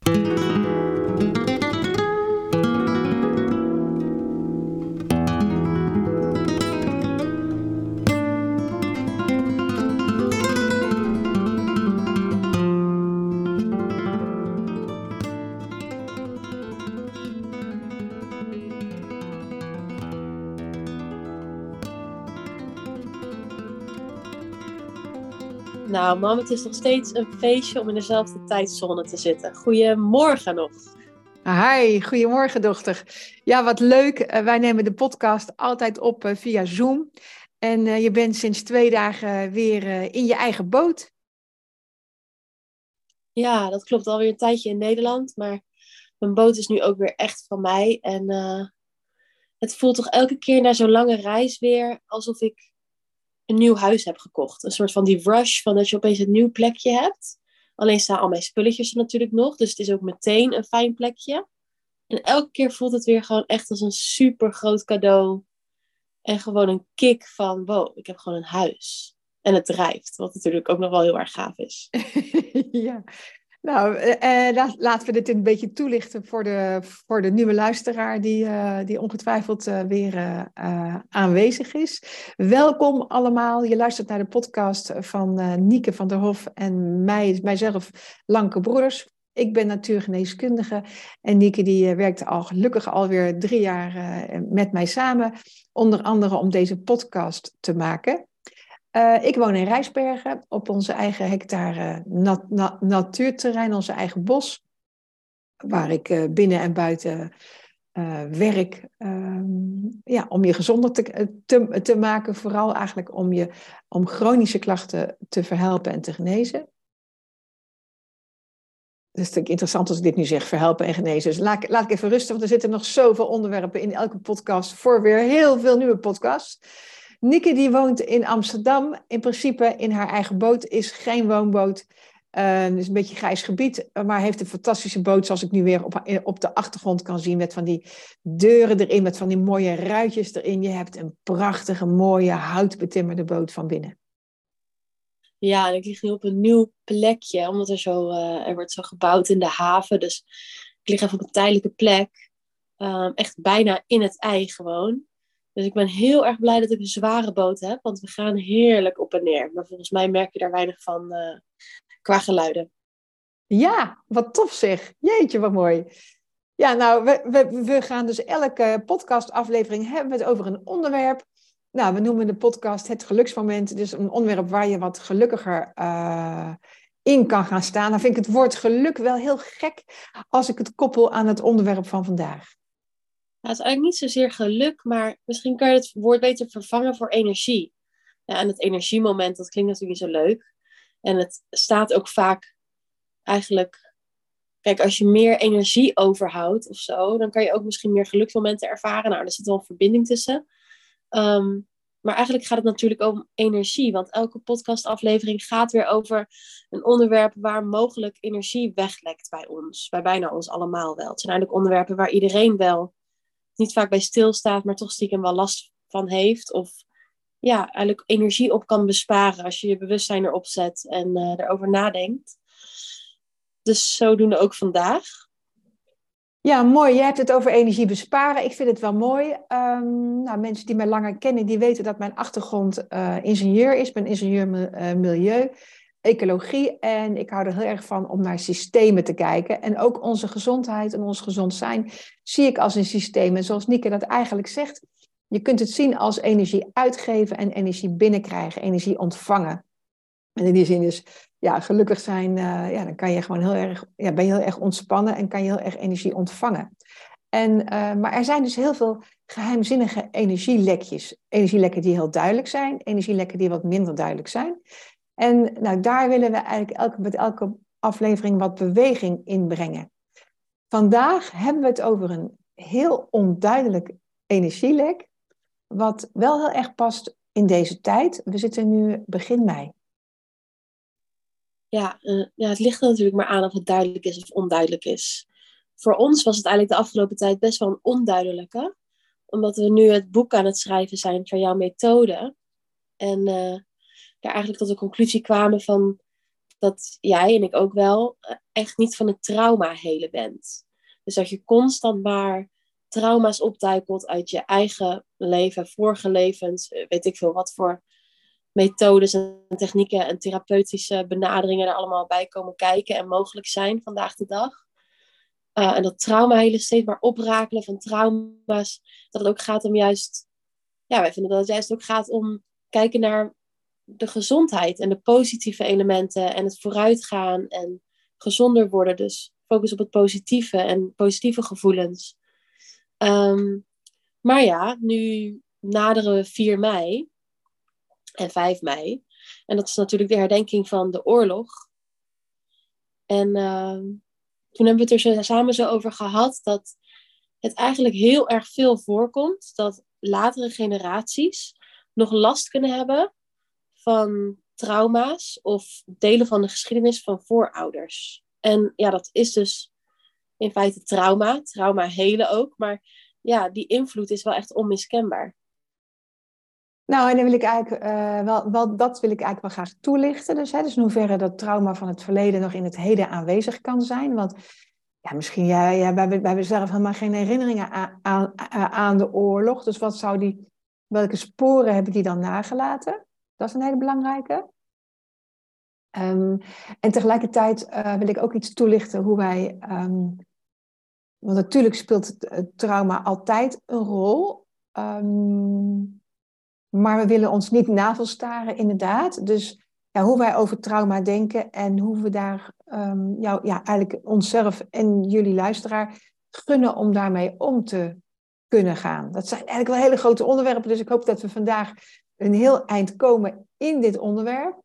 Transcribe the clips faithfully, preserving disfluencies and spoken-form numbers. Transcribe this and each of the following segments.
Nou, mam, het is nog steeds een feestje om in dezelfde tijdzone te zitten. Goedemorgen nog. Hi, goedemorgen dochter. Ja, wat leuk. Uh, wij nemen de podcast altijd op uh, via Zoom. En uh, je bent sinds twee dagen weer uh, in je eigen boot. Ja, dat klopt. Alweer een tijdje in Nederland. Maar mijn boot is nu ook weer echt van mij. En uh, het voelt toch elke keer na zo'n lange reis weer alsof ik een nieuw huis heb gekocht. Een soort van die rush van dat je opeens een nieuw plekje hebt. Alleen staan al mijn spulletjes er natuurlijk nog. Dus het is ook meteen een fijn plekje. En elke keer voelt het weer gewoon echt als een super groot cadeau. En gewoon een kick van, wow, ik heb gewoon een huis. En het drijft, wat natuurlijk ook nog wel heel erg gaaf is. Ja, nou, uh, laat, laten we dit een beetje toelichten voor de, voor de nieuwe luisteraar die, uh, die ongetwijfeld uh, weer uh, uh, aanwezig is. Welkom allemaal. Je luistert naar de podcast van uh, Nieke van der Hof en mij, mijzelf, Lanke Broeders. Ik ben natuurgeneeskundige en Nieke die werkte al gelukkig alweer drie jaar uh, met mij samen. Onder andere om deze podcast te maken. Uh, ik woon in Rijsbergen op onze eigen hectare nat- nat- natuurterrein, onze eigen bos. Waar ik uh, binnen en buiten uh, werk. Um, ja, om je gezonder te, te, te maken. Vooral eigenlijk om, je, om chronische klachten te verhelpen en te genezen. Dat is natuurlijk interessant als ik dit nu zeg, verhelpen en genezen. Dus laat, laat ik even rusten, want er zitten nog zoveel onderwerpen in elke podcast. Voor weer heel veel nieuwe podcasts. Nieke die woont in Amsterdam. In principe in haar eigen boot. Is geen woonboot. Uh, het is een beetje grijs gebied. Maar heeft een fantastische boot. Zoals ik nu weer op, op de achtergrond kan zien. Met van die deuren erin. Met van die mooie ruitjes erin. Je hebt een prachtige mooie houtbetimmerde boot van binnen. Ja, en ik lig nu op een nieuw plekje. Omdat er zo, uh, er wordt zo gebouwd in de haven. Dus ik lig even op een tijdelijke plek. Um, echt bijna in het ei gewoon. Dus ik ben heel erg blij dat ik een zware boot heb. Want we gaan heerlijk op en neer. Maar volgens mij merk je daar weinig van uh, qua geluiden. Ja, wat tof zeg. Jeetje, wat mooi. Ja, nou, we, we, we gaan dus elke podcastaflevering hebben we het over een onderwerp. Nou, we noemen de podcast Het Geluksmoment. Dus een onderwerp waar je wat gelukkiger uh, in kan gaan staan. Dan vind ik het woord geluk wel heel gek als ik het koppel aan het onderwerp van vandaag. Ja, het is eigenlijk niet zozeer geluk, maar misschien kan je het woord beter vervangen voor energie. Ja, en het energiemoment, dat klinkt natuurlijk niet zo leuk. En het staat ook vaak eigenlijk... Kijk, als je meer energie overhoudt of zo, dan kan je ook misschien meer geluksmomenten ervaren. Nou, er zit wel een verbinding tussen. Um, maar eigenlijk gaat het natuurlijk om energie. Want elke podcastaflevering gaat weer over een onderwerp waar mogelijk energie weglekt bij ons. Bij bijna ons allemaal wel. Het zijn eigenlijk onderwerpen waar iedereen wel niet vaak bij stilstaat, maar toch stiekem wel last van heeft. Of ja, eigenlijk energie op kan besparen als je je bewustzijn erop zet en uh, erover nadenkt. Dus zodoende ook vandaag. Ja, mooi. Jij hebt het over energie besparen. Ik vind het wel mooi. Um, nou, mensen die mij langer kennen, die weten dat mijn achtergrond uh, ingenieur is. Ik ben ingenieur uh, milieu, ecologie. En ik hou er heel erg van om naar systemen te kijken. En ook onze gezondheid en ons gezond zijn zie ik als een systeem. En zoals Nieke dat eigenlijk zegt, je kunt het zien als energie uitgeven en energie binnenkrijgen, energie ontvangen. En in die zin is, ja, gelukkig zijn, uh, ja, dan kan je gewoon heel erg, ja, ben je heel erg ontspannen en kan je heel erg energie ontvangen. En, uh, maar er zijn dus heel veel geheimzinnige energielekjes. Energielekken die heel duidelijk zijn, energielekken die wat minder duidelijk zijn. En nou, daar willen we eigenlijk elke, met elke aflevering wat beweging in brengen. Vandaag hebben we het over een heel onduidelijk energielek, wat wel heel erg past in deze tijd. We zitten nu begin mei. Ja, uh, ja, het ligt er natuurlijk maar aan of het duidelijk is of onduidelijk is. Voor ons was het eigenlijk de afgelopen tijd best wel een onduidelijke. Omdat we nu het boek aan het schrijven zijn van jouw methode. En uh, daar eigenlijk tot de conclusie kwamen van... dat jij en ik ook wel eh, echt niet van het trauma helen bent. Dus dat je constant maar trauma's opduikelt uit je eigen leven, vorige levens, eh, weet ik veel wat voor methodes en technieken en therapeutische benaderingen er allemaal bij komen kijken en mogelijk zijn vandaag de dag. Uh, en dat trauma hele steeds maar oprakelen van trauma's, dat het ook gaat om juist, ja, wij vinden dat het juist ook gaat om kijken naar de gezondheid en de positieve elementen en het vooruitgaan en gezonder worden. Dus focus op het positieve en positieve gevoelens. Um, maar ja, nu naderen we vier mei en vijf mei. En dat is natuurlijk de herdenking van de oorlog. En uh, toen hebben we het er zo, samen zo over gehad dat het eigenlijk heel erg veel voorkomt dat latere generaties nog last kunnen hebben van trauma's of delen van de geschiedenis van voorouders. En ja, dat is dus in feite trauma, trauma helen ook, maar ja, die invloed is wel echt onmiskenbaar. Nou, en dan wil ik eigenlijk, uh, wel, wel, dat wil ik eigenlijk wel graag toelichten. Dus, hè, dus in hoeverre dat trauma van het verleden nog in het heden aanwezig kan zijn. Want ja, misschien, ja, ja, wij, wij hebben zelf helemaal geen herinneringen aan, aan, aan de oorlog. Dus wat zou die, welke sporen hebben die dan nagelaten? Dat is een hele belangrijke. Um, en tegelijkertijd uh, wil ik ook iets toelichten hoe wij... Um, want natuurlijk speelt het, het trauma altijd een rol. Um, maar we willen ons niet navelstaren, inderdaad. Dus ja, hoe wij over trauma denken en hoe we daar um, jou, ja, eigenlijk onszelf en jullie luisteraar gunnen om daarmee om te kunnen gaan. Dat zijn eigenlijk wel hele grote onderwerpen. Dus ik hoop dat we vandaag een heel eind komen in dit onderwerp.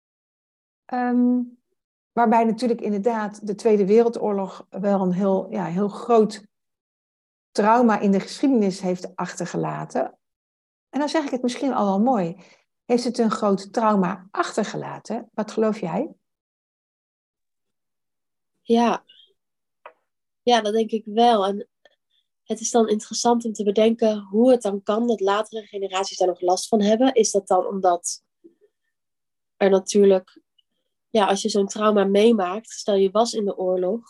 Um, waarbij natuurlijk inderdaad de Tweede Wereldoorlog wel een heel, ja, heel groot trauma in de geschiedenis heeft achtergelaten. En dan zeg ik het misschien al wel mooi. Heeft het een groot trauma achtergelaten? Wat geloof jij? Ja. Ja, dat denk ik wel. En het is dan interessant om te bedenken hoe het dan kan dat latere generaties daar nog last van hebben. Is dat dan omdat er natuurlijk, ja, als je zo'n trauma meemaakt, stel je was in de oorlog,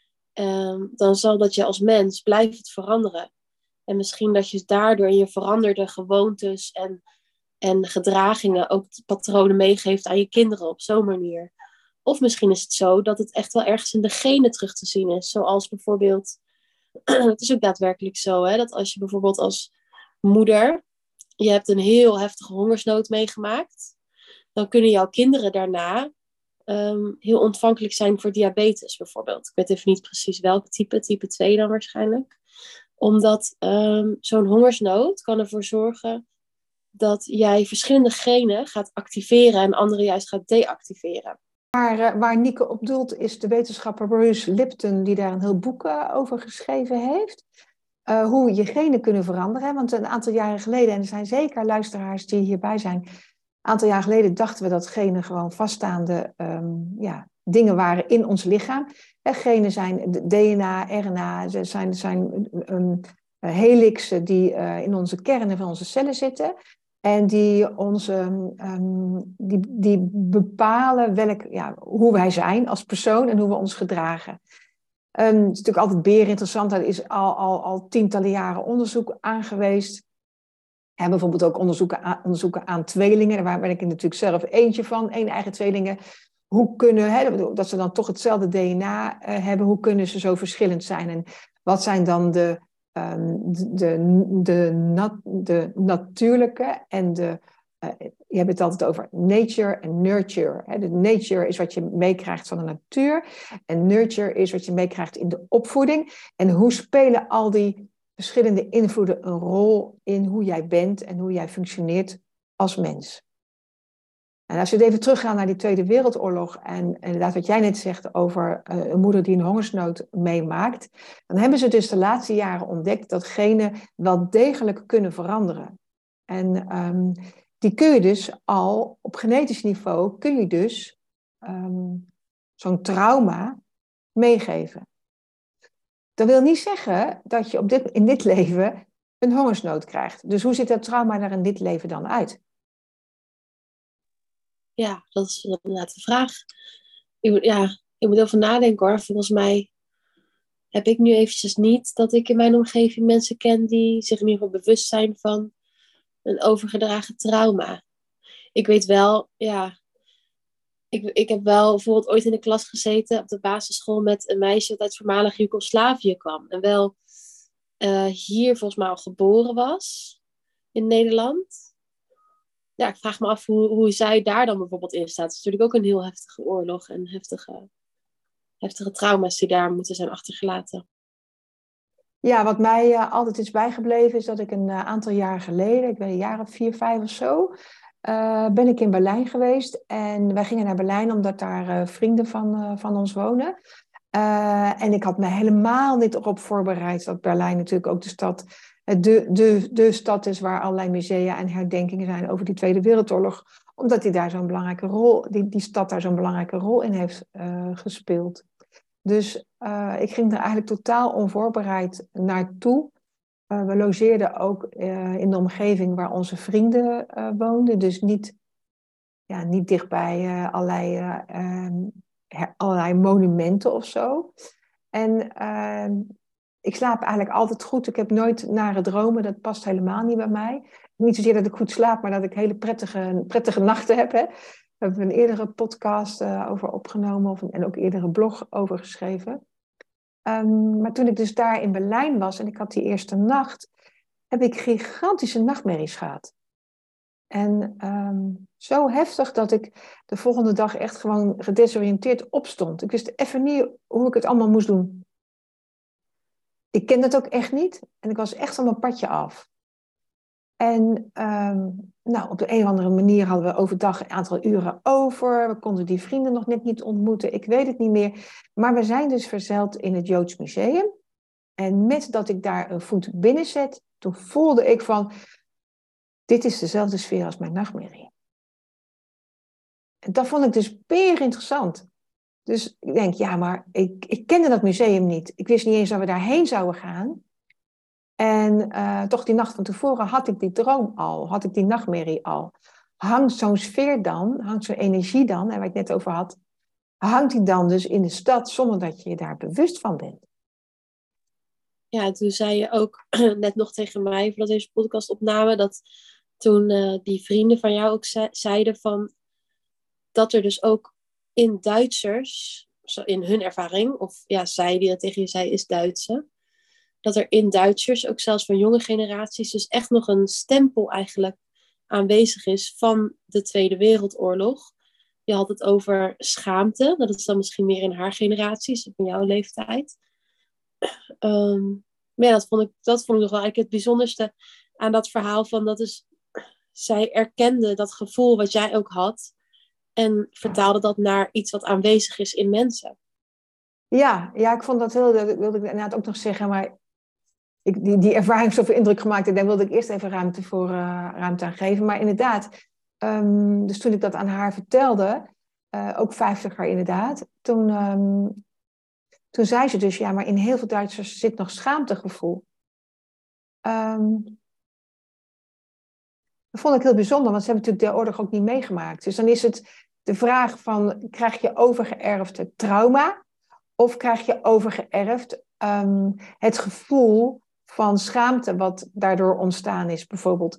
um, dan zal dat je als mens blijft veranderen. En misschien dat je daardoor in je veranderde gewoontes en, en gedragingen ook patronen meegeeft aan je kinderen op zo'n manier. Of misschien is het zo dat het echt wel ergens in de genen terug te zien is. Zoals bijvoorbeeld, het is ook daadwerkelijk zo, hè, dat als je bijvoorbeeld als moeder, je hebt een heel heftige hongersnood meegemaakt, dan kunnen jouw kinderen daarna um, heel ontvankelijk zijn voor diabetes bijvoorbeeld. Ik weet even niet precies welk type, type twee dan waarschijnlijk. Omdat um, zo'n hongersnood kan ervoor zorgen dat jij verschillende genen gaat activeren en andere juist gaat deactiveren. Waar, waar Nieke op doelt is de wetenschapper Bruce Lipton, die daar een heel boek uh, over geschreven heeft. Uh, hoe je genen kunnen veranderen. Want een aantal jaren geleden, en er zijn zeker luisteraars die hierbij zijn, een aantal jaar geleden dachten we dat genen gewoon vaststaande um, ja, dingen waren in ons lichaam. En genen zijn D N A, R N A, ze zijn, zijn um, helixen die uh, in onze kernen van onze cellen zitten. En die, onze, um, die, die bepalen welk, ja, hoe wij zijn als persoon en hoe we ons gedragen. Um, het is natuurlijk altijd beer interessant. Er is al, al, al tientallen jaren onderzoek aan geweest. We hebben bijvoorbeeld ook onderzoeken aan, onderzoeken aan tweelingen. Daar ben ik er natuurlijk zelf eentje van, één eigen tweelingen. Hoe kunnen, hè, dat ze dan toch hetzelfde D N A uh, hebben, hoe kunnen ze zo verschillend zijn? En wat zijn dan de, um, de, de, de, nat, de natuurlijke en de... Uh, je hebt het altijd over nature en nurture. Hè. De nature is wat je meekrijgt van de natuur. En nurture is wat je meekrijgt in de opvoeding. En hoe spelen al die verschillende invloeden een rol in hoe jij bent en hoe jij functioneert als mens? En als we even teruggaan naar die Tweede Wereldoorlog en inderdaad wat jij net zegt over uh, een moeder die een hongersnood meemaakt, dan hebben ze dus de laatste jaren ontdekt dat genen wel degelijk kunnen veranderen. En um, die kun je dus al op genetisch niveau, kun je dus um, zo'n trauma meegeven. Dat wil niet zeggen dat je op dit, in dit leven een hongersnood krijgt. Dus hoe ziet dat trauma er in dit leven dan uit? Ja, dat is inderdaad de vraag. ik, moet- ja, ik moet over nadenken hoor. Volgens mij heb ik nu eventjes niet dat ik in mijn omgeving mensen ken die zich in ieder geval bewust zijn van een overgedragen trauma. Ik weet wel, ja, ik, ik heb wel bijvoorbeeld ooit in de klas gezeten op de basisschool met een meisje dat uit voormalig Joegoslavië kwam. En wel eh, hier volgens mij al geboren was in Nederland. Ja, ik vraag me af hoe, hoe zij daar dan bijvoorbeeld in staat. Het is natuurlijk ook een heel heftige oorlog en heftige, heftige trauma's die daar moeten zijn achtergelaten. Ja, wat mij uh, altijd is bijgebleven is dat ik een uh, aantal jaar geleden, ik weet een jaar of vier, vijf of zo, uh, ben ik in Berlijn geweest. En wij gingen naar Berlijn omdat daar uh, vrienden van, uh, van ons wonen. Uh, en ik had me helemaal niet erop voorbereid dat Berlijn natuurlijk ook de stad, de, de, de stad is waar allerlei musea en herdenkingen zijn over die Tweede Wereldoorlog. Omdat die daar zo'n belangrijke rol, die, die stad daar zo'n belangrijke rol in heeft uh, gespeeld. Dus uh, ik ging er eigenlijk totaal onvoorbereid naartoe. Uh, we logeerden ook uh, in de omgeving waar onze vrienden uh, woonden. Dus niet, ja, niet dichtbij uh, allerlei, uh, um, her, allerlei monumenten of zo. En uh, ik slaap eigenlijk altijd goed. Ik heb nooit nare dromen. Dat past helemaal niet bij mij. Niet zozeer dat ik goed slaap, maar dat ik hele prettige, prettige nachten heb. Hè. Daar hebben we een eerdere podcast uh, over opgenomen of een, en ook eerdere blog over geschreven. Um, maar toen ik dus daar in Berlijn was en ik had die eerste nacht, heb ik gigantische nachtmerries gehad. En um, zo heftig dat ik de volgende dag echt gewoon gedesoriënteerd opstond. Ik wist even niet hoe ik het allemaal moest doen. Ik kende het ook echt niet en ik was echt van mijn padje af. En um, nou, op de een of andere manier hadden we overdag een aantal uren over. We konden die vrienden nog net niet ontmoeten. Ik weet het niet meer. Maar we zijn dus verzeild in het Joods Museum. En met dat ik daar een voet binnen zet, toen voelde ik van, dit is dezelfde sfeer als mijn nachtmerrie. En dat vond ik dus peer interessant. Dus ik denk, ja, maar ik, ik kende dat museum niet. Ik wist niet eens dat we daarheen zouden gaan. En uh, toch die nacht van tevoren had ik die droom al, had ik die nachtmerrie al. Hangt zo'n sfeer dan, hangt zo'n energie dan, en waar ik het net over had, hangt die dan dus in de stad zonder dat je je daar bewust van bent. Ja, toen zei je ook net nog tegen mij, voordat deze podcast opnamen, dat toen uh, die vrienden van jou ook ze- zeiden van, dat er dus ook in Duitsers, in hun ervaring, of ja, zij die dat tegen je zei, is Duitse, dat er in Duitsers, ook zelfs van jonge generaties, dus echt nog een stempel eigenlijk aanwezig is van de Tweede Wereldoorlog. Je had het over schaamte, dat is dan misschien meer in haar generaties, of in jouw leeftijd. Um, maar ja, dat vond ik, dat vond ik nog wel eigenlijk het bijzonderste aan dat verhaal van, dat is, zij erkende dat gevoel wat jij ook had en vertaalde dat naar iets wat aanwezig is in mensen. Ja, ja, ik vond dat heel, dat wilde ik inderdaad ook nog zeggen, maar ik, die, die ervaring heeft zoveel indruk gemaakt en daar wilde ik eerst even ruimte, voor, uh, ruimte aan geven. Maar inderdaad, um, dus toen ik dat aan haar vertelde, uh, ook vijftiger inderdaad, toen, um, toen zei ze dus, ja, maar in heel veel Duitsers zit nog schaamtegevoel. Um, dat vond ik heel bijzonder, want ze hebben natuurlijk de oorlog ook niet meegemaakt. Dus dan is het de vraag van, krijg je overgeërfd het trauma? Of krijg je overgeërfd um, het gevoel van schaamte wat daardoor ontstaan is, bijvoorbeeld? Hè?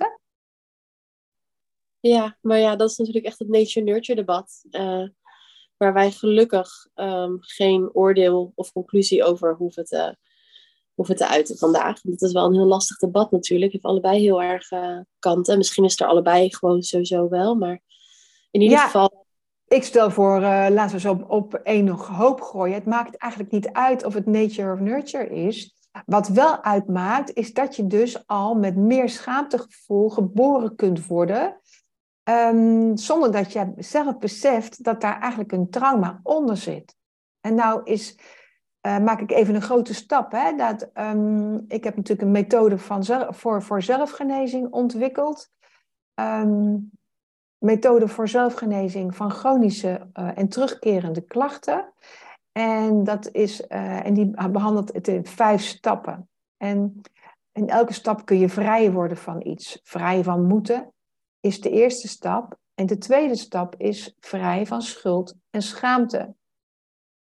Ja, maar ja, dat is natuurlijk echt het nature-nurture debat. Uh, waar wij gelukkig um, geen oordeel of conclusie over hoeven te, hoeven te uiten vandaag. Dat is wel een heel lastig debat natuurlijk. Het heeft allebei heel erg uh, kanten. Misschien is het er allebei gewoon sowieso wel. Maar in ieder Ja, geval... ik stel voor, uh, laten we zo op, op één hoop gooien. Het maakt eigenlijk niet uit of het nature of nurture is. Wat wel uitmaakt, is dat je dus al met meer schaamtegevoel geboren kunt worden. Um, zonder dat je zelf beseft dat daar eigenlijk een trauma onder zit. En nou is, uh, maak ik even een grote stap. Hè, dat, um, ik heb natuurlijk een methode van zelf, voor, voor zelfgenezing ontwikkeld. Um, methode voor zelfgenezing van chronische uh, en terugkerende klachten. En, dat is, uh, en die behandelt het in vijf stappen. En in elke stap kun je vrij worden van iets. Vrij van moeten is de eerste stap. En de tweede stap is vrij van schuld en schaamte.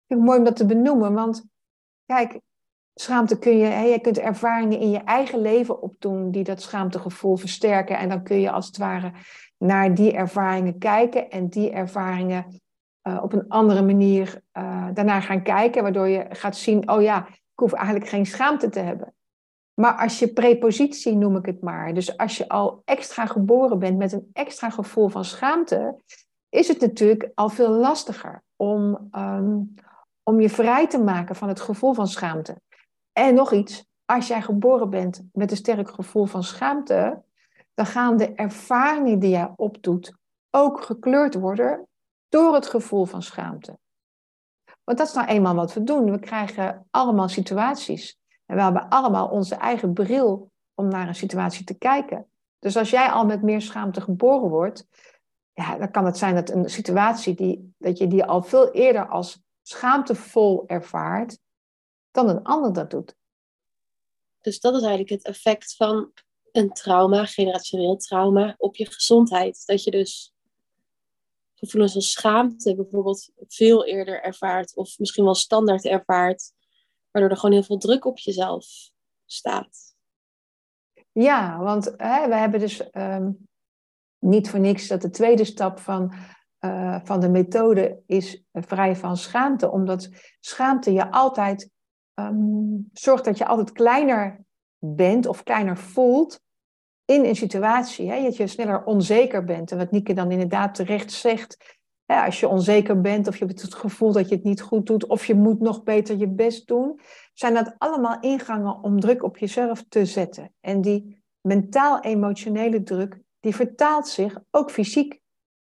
vind het mooi om dat te benoemen, want kijk, schaamte kun je, hè, je kunt ervaringen in je eigen leven opdoen die dat schaamtegevoel versterken. En dan kun je als het ware naar die ervaringen kijken en die ervaringen uh, op een andere manier uh, daarna gaan kijken. Waardoor je gaat zien, oh ja, ik hoef eigenlijk geen schaamte te hebben. Maar als je prepositie, noem ik het maar, dus als je al extra geboren bent met een extra gevoel van schaamte, is het natuurlijk al veel lastiger om, um, om je vrij te maken van het gevoel van schaamte. En nog iets, als jij geboren bent met een sterk gevoel van schaamte, dan gaan de ervaringen die jij opdoet ook gekleurd worden door het gevoel van schaamte. Want dat is nou eenmaal wat we doen. We krijgen allemaal situaties. En we hebben allemaal onze eigen bril om naar een situatie te kijken. Dus als jij al met meer schaamte geboren wordt, ja, dan kan het zijn dat een situatie die, dat je die al veel eerder als schaamtevol ervaart, dan een ander dat doet. Dus dat is eigenlijk het effect van een trauma, generationeel trauma, op je gezondheid. Dat je dus gevoelens als schaamte bijvoorbeeld veel eerder ervaart, of misschien wel standaard ervaart, waardoor er gewoon heel veel druk op jezelf staat. Ja, want hè, we hebben dus um, niet voor niks dat de tweede stap van, uh, van de methode is uh, vrij van schaamte. Omdat schaamte je altijd um, zorgt dat je altijd kleiner bent of kleiner voelt in een situatie. Hè? Dat je sneller onzeker bent. En wat Nieke dan inderdaad terecht zegt. Ja, als je onzeker bent of je hebt het gevoel dat je het niet goed doet of je moet nog beter je best doen, zijn dat allemaal ingangen om druk op jezelf te zetten. En die mentaal-emotionele druk, die vertaalt zich ook fysiek.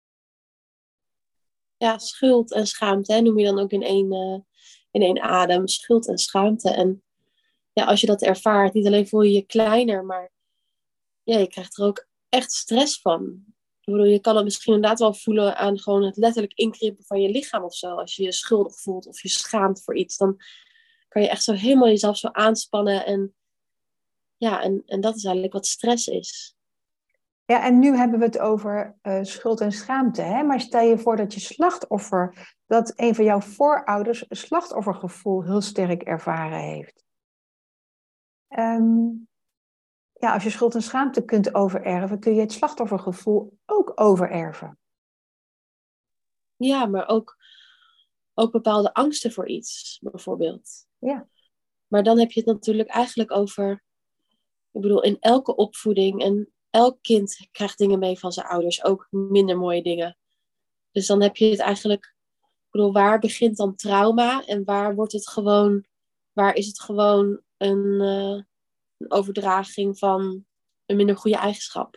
Ja, schuld en schaamte, hè, noem je dan ook in één, uh, in één adem. Schuld en schaamte. En ja, als je dat ervaart, niet alleen voel je je kleiner, maar ja, je krijgt er ook echt stress van. Ik bedoel, je kan het misschien inderdaad wel voelen aan gewoon het letterlijk inkrimpen van je lichaam of zo. Als je je schuldig voelt of je schaamt voor iets, dan kan je echt zo helemaal jezelf zo aanspannen. En ja, en, en dat is eigenlijk wat stress is. Ja, en nu hebben we het over uh, schuld en schaamte. Hè? Maar stel je voor dat je slachtoffer, dat een van jouw voorouders een slachtoffergevoel heel sterk ervaren heeft. Um, ja, als je schuld en schaamte kunt overerven, kun je het slachtoffergevoel ook overerven. Ja, maar ook, ook bepaalde angsten voor iets, bijvoorbeeld. Ja. Maar dan heb je het natuurlijk eigenlijk over, ik bedoel, in elke opvoeding en elk kind krijgt dingen mee van zijn ouders, ook minder mooie dingen. Dus dan heb je het eigenlijk, ik bedoel, waar begint dan trauma en waar wordt het gewoon, waar is het gewoon een, uh, een overdraging van een minder goede eigenschap?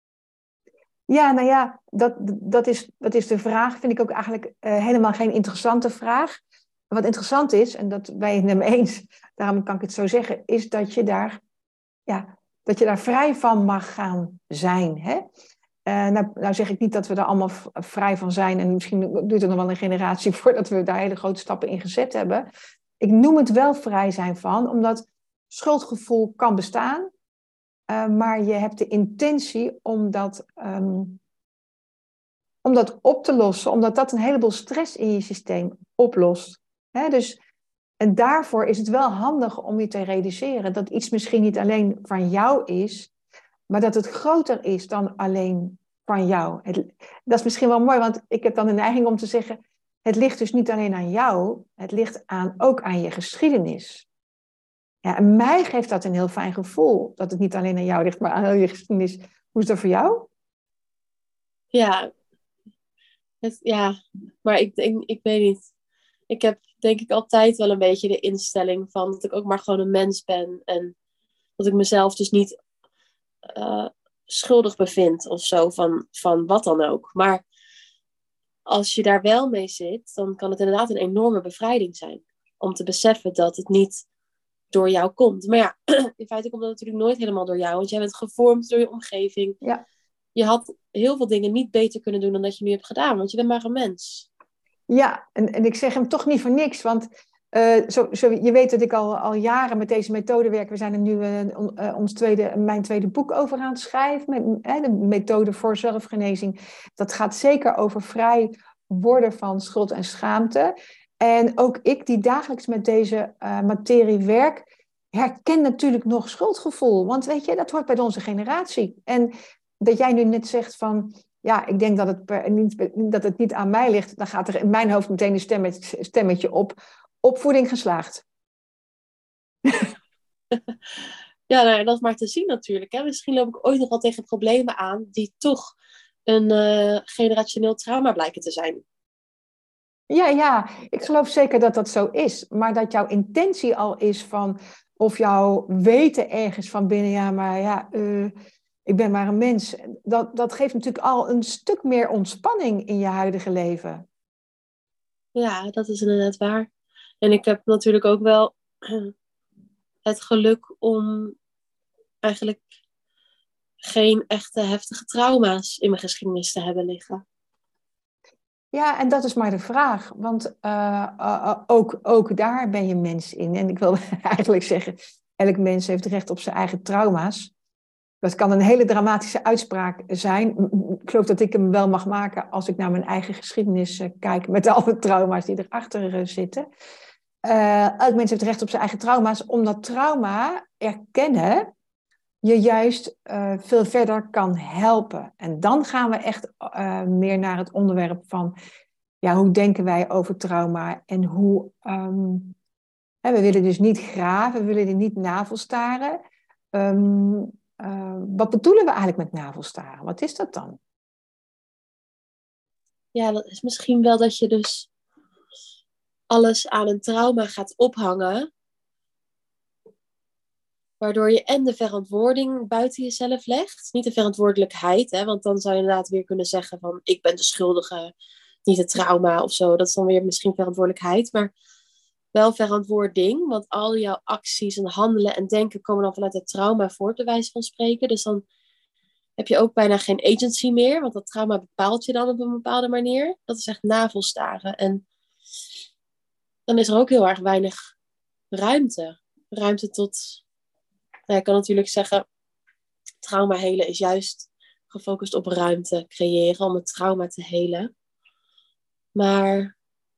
Ja, nou ja, dat, dat, is, dat is de vraag. Vind ik ook eigenlijk uh, helemaal geen interessante vraag. Wat interessant is, en dat ben je het mee eens, daarom kan ik het zo zeggen, is dat je daar, ja, dat je daar vrij van mag gaan zijn. Hè? Uh, nou, nou zeg ik niet dat we daar allemaal v- vrij van zijn en misschien duurt het nog wel een generatie voordat we daar hele grote stappen in gezet hebben. Ik noem het wel vrij zijn van, omdat schuldgevoel kan bestaan. Uh, maar je hebt de intentie om dat, um, om dat op te lossen, omdat dat een heleboel stress in je systeem oplost. Hè, dus, en daarvoor is het wel handig om je te realiseren dat iets misschien niet alleen van jou is, maar dat het groter is dan alleen van jou. Het, dat is misschien wel mooi, want ik heb dan de neiging om te zeggen, het ligt dus niet alleen aan jou, het ligt aan, ook aan je geschiedenis. Ja, en mij geeft dat een heel fijn gevoel. Dat het niet alleen aan jou ligt, maar aan heel je geschiedenis. Hoe is dat voor jou? Ja, het, ja, maar ik denk, ik weet niet. Ik heb denk ik altijd wel een beetje de instelling van dat ik ook maar gewoon een mens ben. En dat ik mezelf dus niet uh, schuldig bevind of zo van, van wat dan ook. Maar als je daar wel mee zit, dan kan het inderdaad een enorme bevrijding zijn. Om te beseffen dat het niet door jou komt. Maar ja, in feite komt dat natuurlijk nooit helemaal door jou. Want jij bent gevormd door je omgeving. Ja. Je had heel veel dingen niet beter kunnen doen dan dat je nu hebt gedaan. Want je bent maar een mens. Ja, en, en ik zeg hem toch niet voor niks. Want uh, zo, zo, je weet dat ik al, al jaren met deze methode werk. We zijn er nu uh, uh, ons tweede, mijn tweede boek over aan het schrijven. Met, uh, de methode voor zelfgenezing. Dat gaat zeker over vrij worden van schuld en schaamte. En ook ik, die dagelijks met deze uh, materie werk, herken natuurlijk nog schuldgevoel. Want weet je, dat hoort bij onze generatie. En dat jij nu net zegt van, ja, ik denk dat het, per, niet, dat het niet aan mij ligt. Dan gaat er in mijn hoofd meteen een stemmetje, stemmetje op. Opvoeding geslaagd. Ja, nou, dat is maar te zien natuurlijk. Hè. Misschien loop ik ooit nog wel tegen problemen aan die toch een uh, generationeel trauma blijken te zijn. Ja, ja, ik geloof zeker dat dat zo is. Maar dat jouw intentie al is van, of jouw weten ergens van binnen, ja, maar ja, uh, ik ben maar een mens. Dat, dat geeft natuurlijk al een stuk meer ontspanning in je huidige leven. Ja, dat is inderdaad waar. En ik heb natuurlijk ook wel het geluk om eigenlijk geen echte heftige trauma's in mijn geschiedenis te hebben liggen. Ja, en dat is maar de vraag. Want uh, uh, ook, ook daar ben je mens in. En ik wil eigenlijk zeggen, elk mens heeft recht op zijn eigen trauma's. Dat kan een hele dramatische uitspraak zijn. Ik geloof dat ik hem wel mag maken als ik naar mijn eigen geschiedenis uh, kijk met alle trauma's die erachter uh, zitten. Uh, elk mens heeft recht op zijn eigen trauma's, omdat trauma erkennen je juist uh, veel verder kan helpen. En dan gaan we echt uh, meer naar het onderwerp van, ja, hoe denken wij over trauma en hoe, um, hè, we willen dus niet graven, we willen er niet navelstaren. Um, uh, wat bedoelen we eigenlijk met navelstaren? Wat is dat dan? Ja, dat is misschien wel dat je dus alles aan een trauma gaat ophangen, waardoor je en de verantwoording buiten jezelf legt. Niet de verantwoordelijkheid, hè, want dan zou je inderdaad weer kunnen zeggen van, ik ben de schuldige, niet het trauma of zo. Dat is dan weer misschien verantwoordelijkheid, maar wel verantwoording. Want al jouw acties en handelen en denken komen dan vanuit het trauma voort, bij wijze van spreken. Dus dan heb je ook bijna geen agency meer, want dat trauma bepaalt je dan op een bepaalde manier. Dat is echt navelstaren. En dan is er ook heel erg weinig ruimte. Ruimte tot... Nou, ik kan natuurlijk zeggen, trauma helen is juist gefocust op ruimte creëren om het trauma te helen. Maar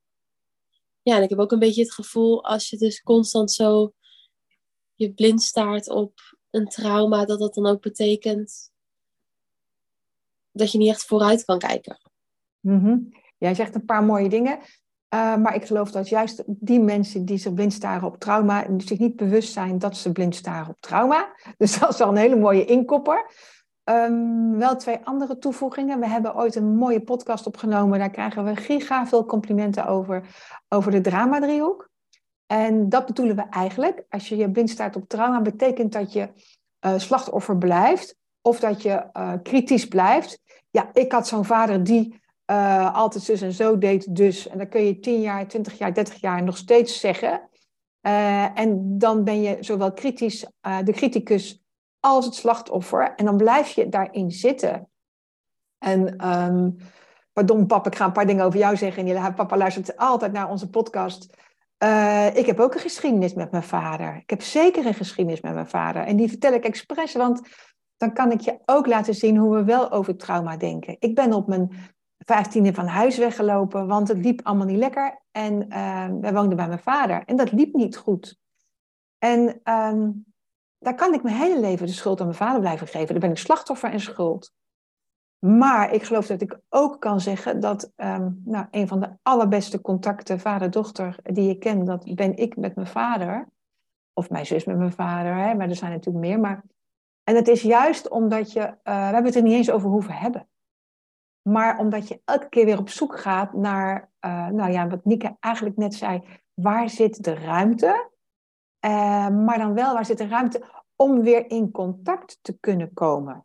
ja, en ik heb ook een beetje het gevoel, als je dus constant zo je blind staart op een trauma, dat dat dan ook betekent dat je niet echt vooruit kan kijken. Mm-hmm. Jij zegt een paar mooie dingen. Uh, maar ik geloof dat juist die mensen die zich blind staren op trauma, zich niet bewust zijn dat ze blind staren op trauma. Dus dat is al een hele mooie inkopper. Um, wel twee andere toevoegingen. We hebben ooit een mooie podcast opgenomen. Daar krijgen we giga veel complimenten over, over de drama-driehoek. En dat bedoelen we eigenlijk. Als je je blind staart op trauma, betekent dat je uh, slachtoffer blijft. Of dat je uh, kritisch blijft. Ja, ik had zo'n vader die uh, altijd zus en zo deed dus. En dan kun je tien jaar, twintig jaar, dertig jaar nog steeds zeggen. Uh, en dan ben je zowel kritisch, uh, de criticus als het slachtoffer. En dan blijf je daarin zitten. En um, pardon papa, ik ga een paar dingen over jou zeggen. En je, papa luistert altijd naar onze podcast. Uh, ik heb ook een geschiedenis met mijn vader. Ik heb zeker een geschiedenis met mijn vader. En die vertel ik expres, want dan kan ik je ook laten zien hoe we wel over trauma denken. Ik ben op mijn vijftiende van huis weggelopen, want het liep allemaal niet lekker. En uh, wij woonden bij mijn vader. En dat liep niet goed. En um, daar kan ik mijn hele leven de schuld aan mijn vader blijven geven. Dan ben ik slachtoffer en schuld. Maar ik geloof dat ik ook kan zeggen dat um, nou, een van de allerbeste contacten vader-dochter die ik ken, dat ben ik met mijn vader. Of mijn zus met mijn vader, hè, maar er zijn natuurlijk meer. Maar... En het is juist omdat je, uh, we hebben het er niet eens over hoeven hebben. Maar omdat je elke keer weer op zoek gaat naar, uh, nou ja, wat Nieke eigenlijk net zei, waar zit de ruimte? Uh, maar dan wel, waar zit de ruimte om weer in contact te kunnen komen?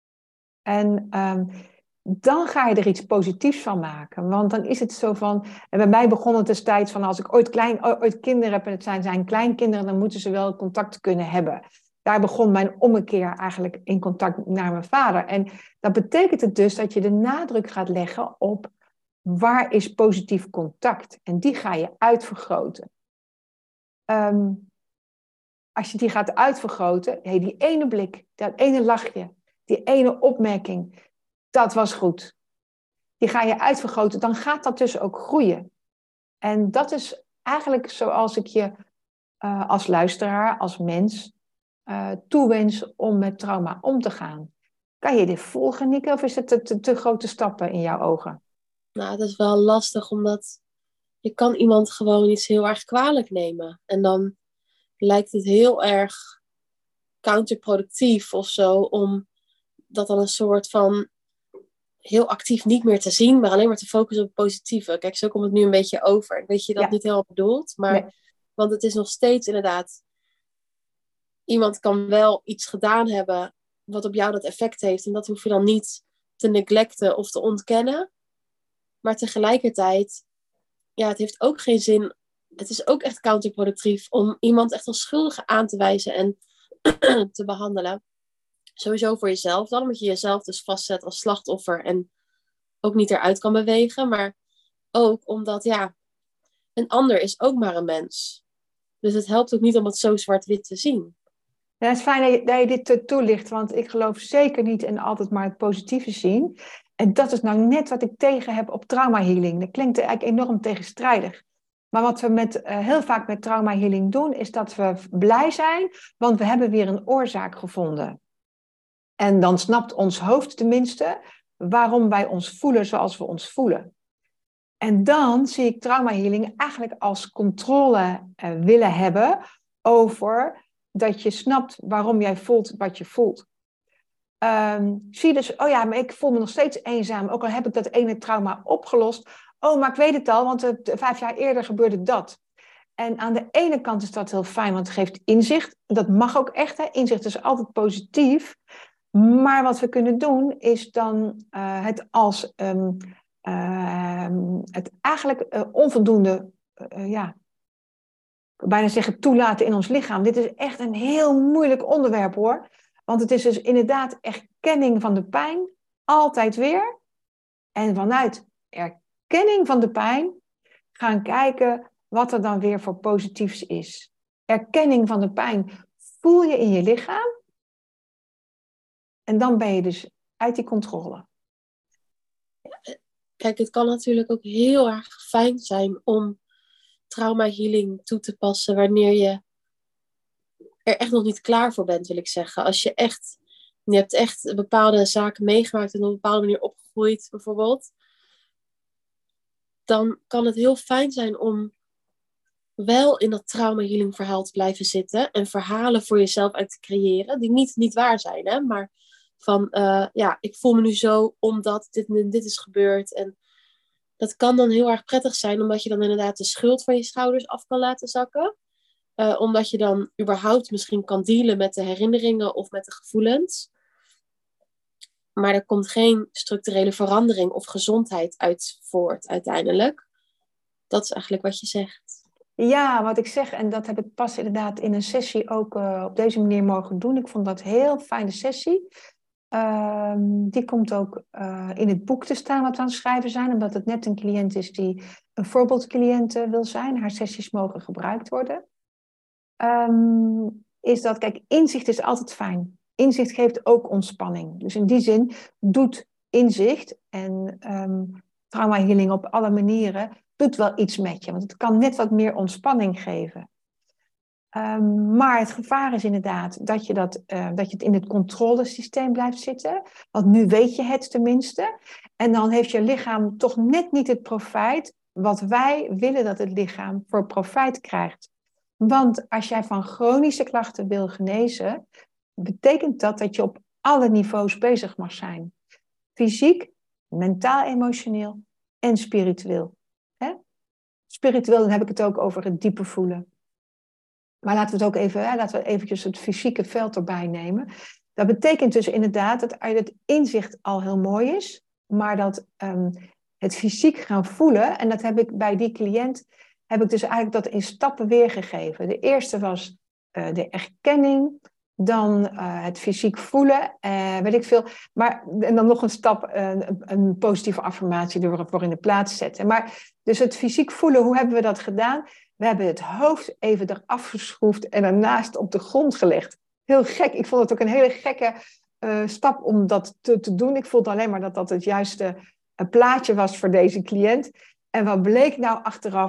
En um, dan ga je er iets positiefs van maken. Want dan is het zo van... En bij mij begon het destijds van... Als ik ooit, klein, ooit kinderen heb en het zijn, zijn kleinkinderen... dan moeten ze wel contact kunnen hebben. Daar begon mijn ommekeer eigenlijk in contact naar mijn vader. En dat betekent het dus dat je de nadruk gaat leggen op... waar is positief contact? En die ga je uitvergroten. Um, als je die gaat uitvergroten... Hey, die ene blik, dat ene lachje... die ene opmerking, dat was goed. Die ga je uitvergroten, dan gaat dat dus ook groeien. En dat is eigenlijk zoals ik je uh, als luisteraar, als mens, uh, toewens om met trauma om te gaan. Kan je dit volgen, Nieke? Of is het te, te, te grote stappen in jouw ogen? Nou, het is wel lastig, omdat je kan iemand gewoon iets heel erg kwalijk nemen. En dan lijkt het heel erg counterproductief of zo, om dat dan een soort van heel actief niet meer te zien, maar alleen maar te focussen op het positieve. Kijk, zo komt het nu een beetje over. Ik weet je dat Ja. niet helemaal bedoeld, maar Nee. want het is nog steeds inderdaad, iemand kan wel iets gedaan hebben wat op jou dat effect heeft, en dat hoef je dan niet te neglecten of te ontkennen. Maar tegelijkertijd, ja, het heeft ook geen zin. Het is ook echt counterproductief om iemand echt als schuldige aan te wijzen en te behandelen. Sowieso voor jezelf dan, omdat je jezelf dus vastzet als slachtoffer en ook niet eruit kan bewegen. Maar ook omdat, ja, een ander is ook maar een mens. Dus het helpt ook niet om het zo zwart-wit te zien. Ja, het is fijn dat je, dat je dit toelicht, want ik geloof zeker niet in altijd maar het positieve zien. En dat is nou net wat ik tegen heb op trauma healing. Dat klinkt eigenlijk enorm tegenstrijdig. Maar wat we met, uh, heel vaak met trauma healing doen, is dat we blij zijn, want we hebben weer een oorzaak gevonden. En dan snapt ons hoofd tenminste waarom wij ons voelen zoals we ons voelen. En dan zie ik trauma healing eigenlijk als controle uh, willen hebben over dat je snapt waarom jij voelt wat je voelt. Um, zie je dus, oh ja, maar ik voel me nog steeds eenzaam, ook al heb ik dat ene trauma opgelost. Oh, maar ik weet het al, want uh, vijf jaar eerder gebeurde dat. En aan de ene kant is dat heel fijn, want het geeft inzicht. Dat mag ook echt, hè? Inzicht is altijd positief. Maar wat we kunnen doen, is dan uh, het als um, uh, het eigenlijk uh, onvoldoende, uh, ja, ik wil bijna zeggen toelaten in ons lichaam. Dit is echt een heel moeilijk onderwerp, hoor. Want het is dus inderdaad erkenning van de pijn, altijd weer. En vanuit erkenning van de pijn gaan kijken wat er dan weer voor positiefs is. Erkenning van de pijn voel je in je lichaam. En dan ben je dus uit die controle. Kijk, het kan natuurlijk ook heel erg fijn zijn om trauma healing toe te passen wanneer je er echt nog niet klaar voor bent, wil ik zeggen. Als je echt, je hebt echt bepaalde zaken meegemaakt en op een bepaalde manier opgegroeid, bijvoorbeeld, dan kan het heel fijn zijn om wel in dat trauma healing verhaal te blijven zitten en verhalen voor jezelf uit te creëren, die niet, niet waar zijn, hè? Maar van, uh, ja, ik voel me nu zo omdat dit en dit is gebeurd. En dat kan dan heel erg prettig zijn, omdat je dan inderdaad de schuld van je schouders af kan laten zakken. Uh, omdat je dan überhaupt misschien kan dealen met de herinneringen of met de gevoelens. Maar er komt geen structurele verandering of gezondheid uit voort uiteindelijk. Dat is eigenlijk wat je zegt. Ja, wat ik zeg, en dat heb ik pas inderdaad in een sessie ook uh, op deze manier mogen doen. Ik vond dat een heel fijne sessie. Uh, die komt ook uh, in het boek te staan wat we aan het schrijven zijn. Omdat het net een cliënt is die een voorbeeldcliënt uh, wil zijn. Haar sessies mogen gebruikt worden. Um, is dat, kijk, inzicht is altijd fijn. Inzicht geeft ook ontspanning. Dus in die zin doet inzicht en um, trauma healing op alle manieren doet wel iets met je. Want het kan net wat meer ontspanning geven. Um, maar het gevaar is inderdaad dat je, dat, uh, dat je het in het controlesysteem blijft zitten. Want nu weet je het tenminste. En dan heeft je lichaam toch net niet het profijt wat wij willen dat het lichaam voor profijt krijgt. Want als jij van chronische klachten wil genezen, betekent dat dat je op alle niveaus bezig mag zijn. Fysiek, mentaal, emotioneel en spiritueel. Hè? Spiritueel, dan heb ik het ook over het diepe voelen. Maar laten we het ook even, hè, laten we eventjes het fysieke veld erbij nemen. Dat betekent dus inderdaad dat het inzicht al heel mooi is, maar dat um, het fysiek gaan voelen, en dat heb ik bij die cliënt, heb ik dus eigenlijk dat in stappen weergegeven. De eerste was uh, de erkenning, dan uh, het fysiek voelen, uh, weet ik veel. Maar, en dan nog een stap, uh, een, een positieve affirmatie ervoor in de plaats zetten. Maar dus het fysiek voelen, hoe hebben we dat gedaan? We hebben het hoofd even eraf geschroefd en daarnaast op de grond gelegd. Heel gek. Ik vond het ook een hele gekke uh, stap om dat te, te doen. Ik voelde alleen maar dat dat het juiste uh, plaatje was voor deze cliënt. En wat bleek nou achteraf?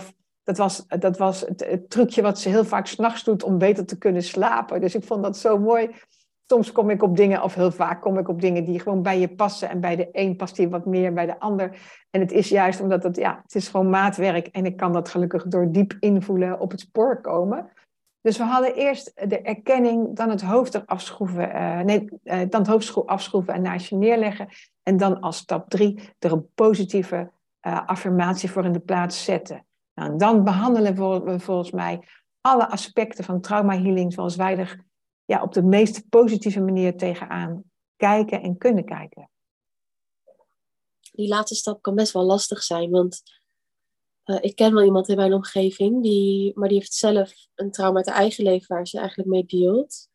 Dat was, dat was het, het trucje wat ze heel vaak 's nachts doet om beter te kunnen slapen. Dus ik vond dat zo mooi. Soms kom ik op dingen, of heel vaak kom ik op dingen die gewoon bij je passen. En bij de een past die wat meer, bij de ander. En het is juist omdat het, ja, het is gewoon maatwerk. En ik kan dat gelukkig door diep invoelen op het spoor komen. Dus we hadden eerst de erkenning, dan het hoofd eraf schroeven. Uh, nee, uh, dan het hoofd afschroeven en naast je neerleggen. En dan als stap drie er een positieve uh, affirmatie voor in de plaats zetten. Nou, en dan behandelen we volgens mij alle aspecten van trauma healing zoals wij er ja, op de meest positieve manier tegenaan kijken en kunnen kijken. Die laatste stap kan best wel lastig zijn, want uh, ik ken wel iemand in mijn omgeving, die, maar die heeft zelf een trauma uit haar eigen leven waar ze eigenlijk mee dealt.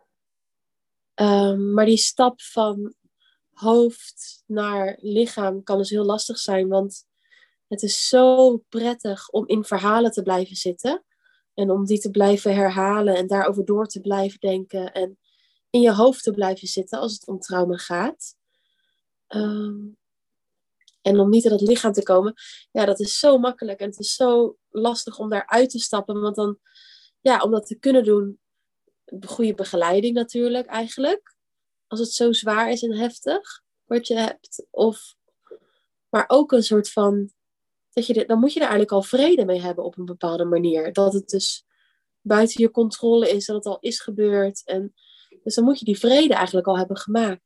Um, maar die stap van hoofd naar lichaam kan dus heel lastig zijn, want het is zo prettig om in verhalen te blijven zitten en om die te blijven herhalen en daarover door te blijven denken en in je hoofd te blijven zitten als het om trauma gaat. Um, en om niet in het lichaam te komen, ja, dat is zo makkelijk en het is zo lastig om daaruit te stappen, want dan, ja, om dat te kunnen doen, goede begeleiding natuurlijk eigenlijk, als het zo zwaar is en heftig wat je hebt, of, maar ook een soort van, dat je de, dan moet je er eigenlijk al vrede mee hebben op een bepaalde manier, dat het dus buiten je controle is, dat het al is gebeurd, en dus dan moet je die vrede eigenlijk al hebben gemaakt.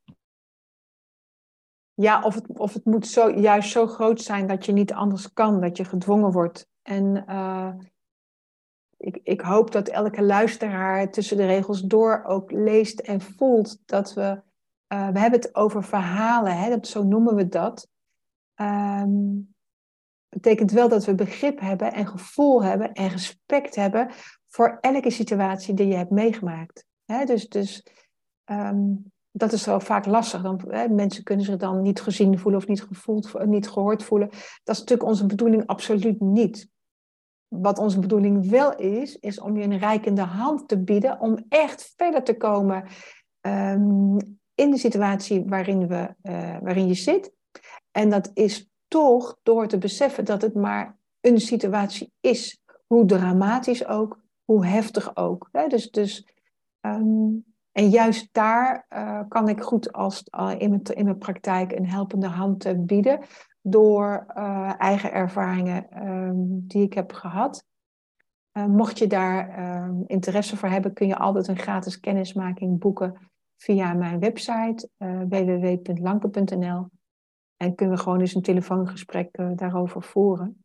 Ja, of het, of het moet zo, juist zo groot zijn dat je niet anders kan, dat je gedwongen wordt. En uh, ik, ik hoop dat elke luisteraar tussen de regels door ook leest en voelt dat we... Uh, we hebben het over verhalen, hè? Dat, zo noemen we dat. Um, betekent wel dat we begrip hebben en gevoel hebben en respect hebben voor elke situatie die je hebt meegemaakt. Hè? Dus... dus um, dat is zo vaak lastig. Dan, hè, mensen kunnen zich dan niet gezien voelen of niet, gevoeld, niet gehoord voelen. Dat is natuurlijk onze bedoeling absoluut niet. Wat onze bedoeling wel is, is om je een reikende hand te bieden om echt verder te komen um, in de situatie waarin, we, uh, waarin je zit. En dat is toch door te beseffen dat het maar een situatie is. Hoe dramatisch ook, hoe heftig ook. Hè? Dus... dus um, En juist daar uh, kan ik goed als, uh, in, mijn, in mijn praktijk een helpende hand uh, bieden. Door uh, eigen ervaringen um, die ik heb gehad. Uh, mocht je daar uh, interesse voor hebben, kun je altijd een gratis kennismaking boeken via mijn website uh, w w w punt lanke punt n l. En kunnen we gewoon eens een telefoongesprek uh, daarover voeren.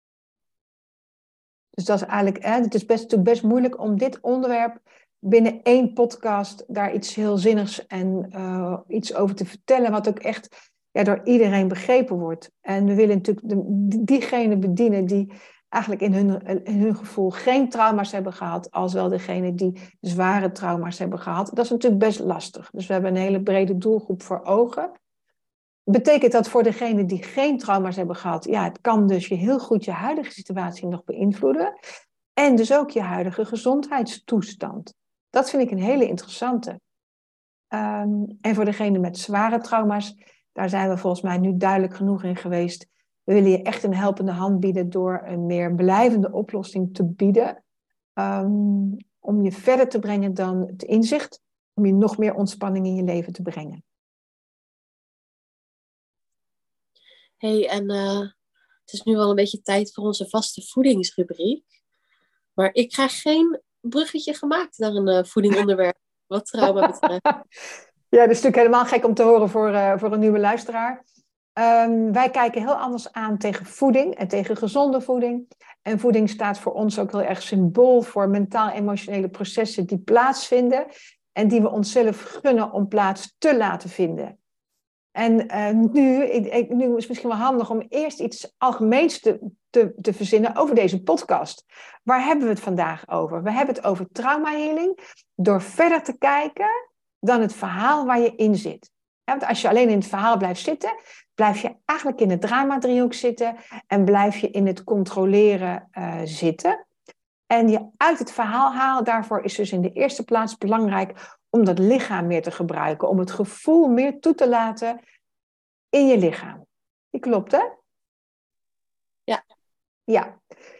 Dus dat is eigenlijk, eh, het is best, natuurlijk best moeilijk om dit onderwerp binnen één podcast daar iets heel zinnigs en uh, iets over te vertellen, wat ook echt ja, door iedereen begrepen wordt. En we willen natuurlijk de, diegenen bedienen die eigenlijk in hun, in hun gevoel geen trauma's hebben gehad, als wel degene die zware trauma's hebben gehad. Dat is natuurlijk best lastig. Dus we hebben een hele brede doelgroep voor ogen. Betekent dat voor degenen die geen trauma's hebben gehad, ja, het kan dus je heel goed je huidige situatie nog beïnvloeden. En dus ook je huidige gezondheidstoestand. Dat vind ik een hele interessante. Um, en voor degene met zware trauma's, daar zijn we volgens mij nu duidelijk genoeg in geweest. We willen je echt een helpende hand bieden door een meer blijvende oplossing te bieden. Um, om je verder te brengen dan het inzicht. Om je nog meer ontspanning in je leven te brengen. Hey, en uh, het is nu wel een beetje tijd voor onze vaste voedingsrubriek. Maar ik krijg geen bruggetje gemaakt naar een uh, voedingonderwerp wat trauma betreft. Ja, dat is natuurlijk helemaal gek om te horen voor, uh, voor een nieuwe luisteraar. Um, wij kijken heel anders aan tegen voeding en tegen gezonde voeding. En voeding staat voor ons ook heel erg symbool voor mentaal-emotionele processen die plaatsvinden en die we onszelf gunnen om plaats te laten vinden. En uh, nu, ik, nu is het misschien wel handig om eerst iets algemeens te, te, te verzinnen over deze podcast. Waar hebben we het vandaag over? We hebben het over trauma healing door verder te kijken dan het verhaal waar je in zit. Ja, want als je alleen in het verhaal blijft zitten, blijf je eigenlijk in het drama-driehoek zitten en blijf je in het controleren uh, zitten. En je uit het verhaal halen, daarvoor is dus in de eerste plaats belangrijk om dat lichaam meer te gebruiken, om het gevoel meer toe te laten in je lichaam. Die klopt, hè? Ja. Ja.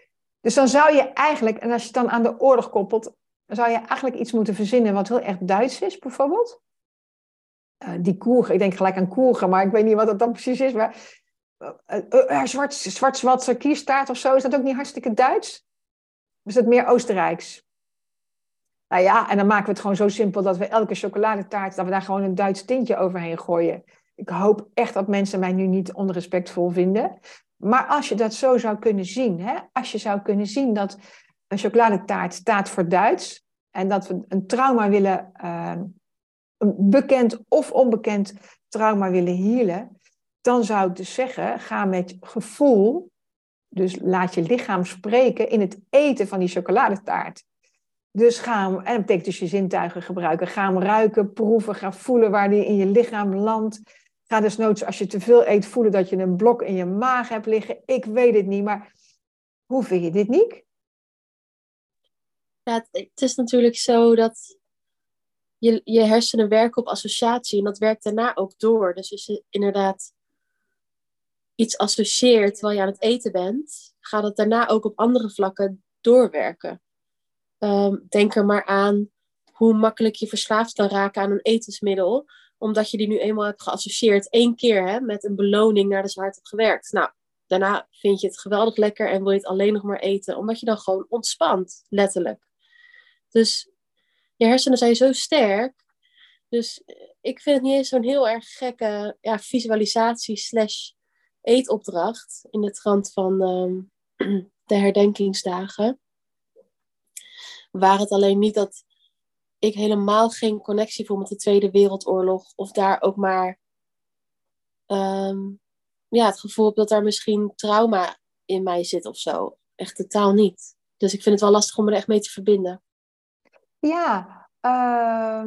Dus dan zou je eigenlijk, en als je het dan aan de oorlog koppelt, dan zou je eigenlijk iets moeten verzinnen wat heel erg Duits is, bijvoorbeeld. Uh, die koer, ik denk gelijk aan koergen, maar ik weet niet wat dat dan precies is. Maar uh, uh, uh, zwart, zwart, zwart kiestaart of zo, is dat ook niet hartstikke Duits? Of is dat meer Oostenrijks? Nou ja, en dan maken we het gewoon zo simpel dat we elke chocoladetaart, dat we daar gewoon een Duits tintje overheen gooien. Ik hoop echt dat mensen mij nu niet onrespectvol vinden. Maar als je dat zo zou kunnen zien, hè? Als je zou kunnen zien dat een chocoladetaart staat voor Duits en dat we een trauma willen, uh, een bekend of onbekend trauma willen healen, dan zou ik dus zeggen, ga met gevoel, dus laat je lichaam spreken in het eten van die chocoladetaart. Dus ga hem, en dat betekent dus je zintuigen gebruiken. Ga hem ruiken, proeven, ga voelen waar die in je lichaam landt. Ga dus nooit, als je te veel eet, voelen dat je een blok in je maag hebt liggen. Ik weet het niet, maar hoe vind je dit, Niek? Ja, het, het is natuurlijk zo dat je, je hersenen werken op associatie en dat werkt daarna ook door. Dus als je inderdaad iets associeert terwijl je aan het eten bent, gaat het daarna ook op andere vlakken doorwerken. Um, denk er maar aan hoe makkelijk je verslaafd kan raken aan een etensmiddel, omdat je die nu eenmaal hebt geassocieerd één keer hè, met een beloning naar de zo hard hebt gewerkt. Nou, daarna vind je het geweldig lekker en wil je het alleen nog maar eten, omdat je dan gewoon ontspant, letterlijk. Dus je hersenen zijn zo sterk. Dus ik vind het niet eens zo'n heel erg gekke ja, visualisatie slash eetopdracht in de trant van um, de herdenkingsdagen. Waar het alleen niet dat ik helemaal geen connectie voel met de Tweede Wereldoorlog. Of daar ook maar um, ja, het gevoel heb dat daar misschien trauma in mij zit of zo. Echt totaal niet. Dus ik vind het wel lastig om er echt mee te verbinden. Ja, uh,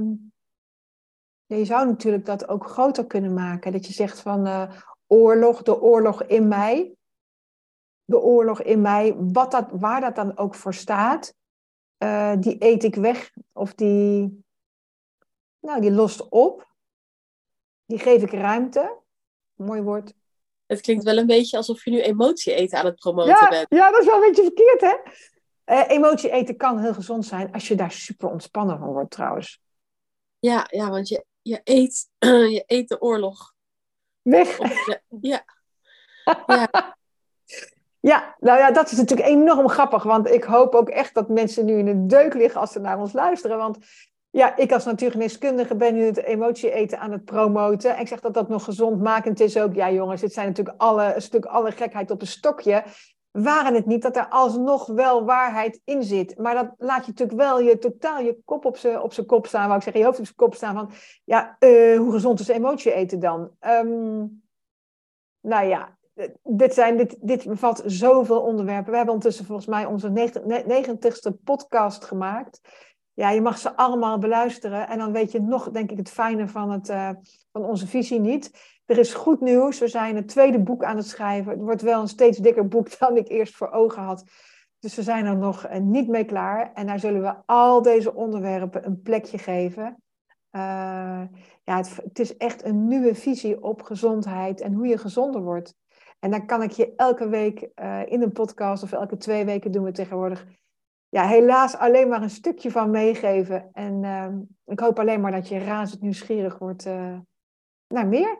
je zou natuurlijk dat ook groter kunnen maken. Dat je zegt van uh, oorlog, de oorlog in mij. De oorlog in mij, wat dat, waar dat dan ook voor staat. Uh, die eet ik weg of die, nou, die lost op. Die geef ik ruimte. Mooi woord. Het klinkt wel een beetje alsof je nu emotie eten aan het promoten ja, bent. Ja, dat is wel een beetje verkeerd, hè? Uh, emotie eten kan heel gezond zijn als je daar super ontspannen van wordt, trouwens. Ja, ja want je, je, eet, je eet de oorlog. Weg. Op, ja. ja. ja. Ja, nou ja, dat is natuurlijk enorm grappig. Want ik hoop ook echt dat mensen nu in de deuk liggen als ze naar ons luisteren. Want ja, ik als natuurgeneeskundige ben nu het emotie eten aan het promoten. Ik zeg dat dat nog gezondmakend is ook. Ja jongens, het zijn natuurlijk alle, een stuk alle gekheid op een stokje. Waren het niet dat er alsnog wel waarheid in zit. Maar dat laat je natuurlijk wel je totaal je kop op zijn op zijn kop staan. Wou ik zeggen, je hoofd op zijn kop staan van... Ja, uh, hoe gezond is emotie eten dan? Um, nou ja... Dit, zijn, dit, dit bevat zoveel onderwerpen. We hebben ondertussen volgens mij onze negentigste podcast gemaakt. Ja, je mag ze allemaal beluisteren. En dan weet je nog, denk ik, het fijne van, het, uh, van onze visie niet. Er is goed nieuws. We zijn het tweede boek aan het schrijven. Het wordt wel een steeds dikker boek dan ik eerst voor ogen had. Dus we zijn er nog uh, niet mee klaar. En daar zullen we al deze onderwerpen een plekje geven. Uh, ja, het, het is echt een nieuwe visie op gezondheid en hoe je gezonder wordt. En dan kan ik je elke week uh, in een podcast of elke twee weken doen we tegenwoordig. Ja, helaas alleen maar een stukje van meegeven. En uh, ik hoop alleen maar dat je razend nieuwsgierig wordt uh, naar meer.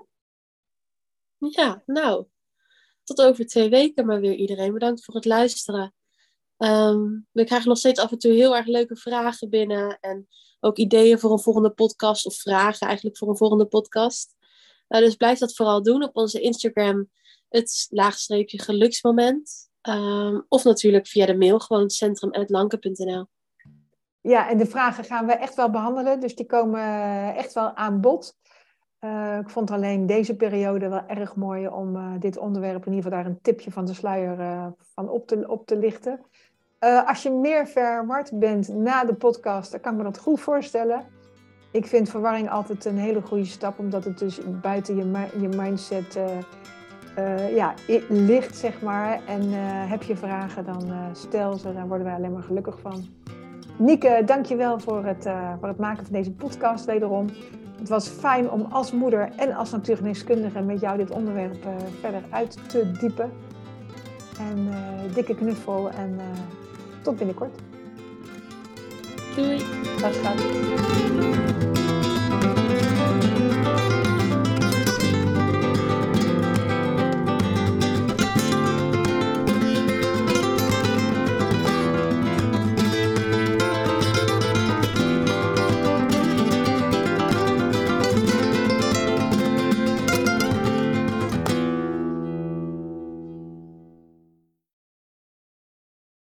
Ja, nou, tot over twee weken maar weer iedereen. Bedankt voor het luisteren. Um, we krijgen nog steeds af en toe heel erg leuke vragen binnen. En ook ideeën voor een volgende podcast. Of vragen eigenlijk voor een volgende podcast. Uh, dus blijf dat vooral doen op onze Instagram. Het laagstreepje geluksmoment. Um, of natuurlijk via de mail. Gewoon centrum apenstaartje lanke punt n l. Ja, en de vragen gaan we echt wel behandelen. Dus die komen echt wel aan bod. Uh, ik vond alleen deze periode wel erg mooi om uh, dit onderwerp in ieder geval daar een tipje van de sluier uh, van op te, op te lichten. Uh, als je meer verward bent na de podcast, dan kan ik me dat goed voorstellen. Ik vind verwarring altijd een hele goede stap, omdat het dus buiten je, je mindset uh, uh, ja, ligt, zeg maar. En uh, heb je vragen, dan uh, stel ze, daar worden wij alleen maar gelukkig van. Nieke, dankjewel voor het, uh, voor het maken van deze podcast wederom. Het was fijn om als moeder en als natuurgeneeskundige met jou dit onderwerp uh, verder uit te diepen. En uh, dikke knuffel en uh, tot binnenkort. Doei. Dag schat.